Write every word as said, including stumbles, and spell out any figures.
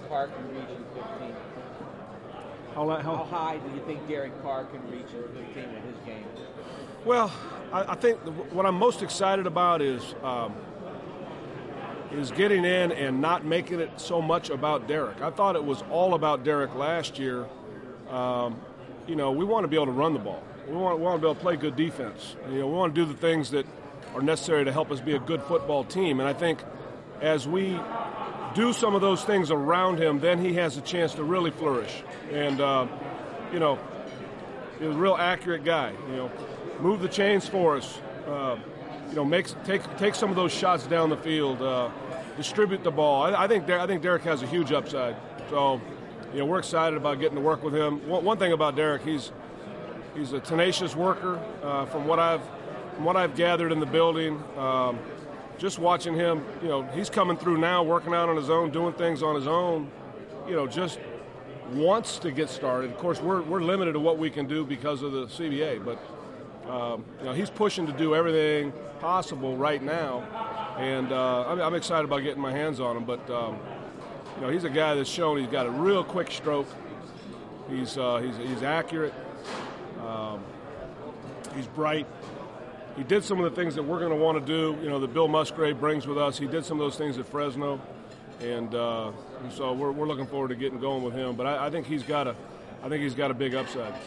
Carr can reach in fifteen? How, how, How high do you think Derek Carr can reach in fifteen with his game? Well, I, I think the, what I'm most excited about is um, is getting in and not making it so much about Derek. I thought it was all about Derek last year. Um, you know, we want to be able to run the ball. We want, we want to be able to play good defense. You know, we want to do the things that are necessary to help us be a good football team. And I think as we do some of those things around him, then he has a chance to really flourish. And, uh, you know, he's a real accurate guy. You know, move the chains for us. Uh, you know, makes take take some of those shots down the field. Uh, distribute the ball. I, I think Der- I think Derek has a huge upside. So, you know, we're excited about getting to work with him. One, one thing about Derek, he's he's a tenacious worker. Uh, from what I've from what I've gathered in the building, um, just watching him, you know, he's coming through now, working out on his own, doing things on his own. You know, just wants to get started. Of course, we're we're limited to what we can do because of the C B A, but um, you know, he's pushing to do everything possible right now, and uh, I'm, I'm excited about getting my hands on him. But um, you know, he's a guy that's shown he's got a real quick stroke. He's uh, he's he's accurate. Um, he's bright. He did some of the things that we're going to want to do. You know, that Bill Musgrave brings with us. He did some of those things at Fresno, and, uh, and so we're we're looking forward to getting going with him. But I, I think he's got a I think he's got a big upside.